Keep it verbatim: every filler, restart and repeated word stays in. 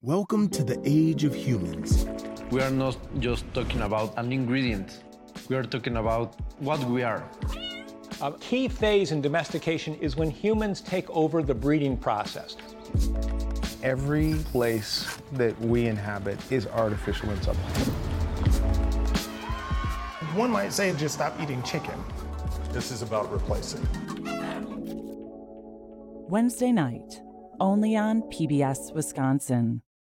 Welcome to the age of humans. We are not just talking about an ingredient. We are talking about what we are. A key phase in domestication is when humans take over the breeding process. Every place that we inhabit is artificial in some way. One might say just stop eating chicken. This is about replacing. Wednesday night, only on P B S Wisconsin.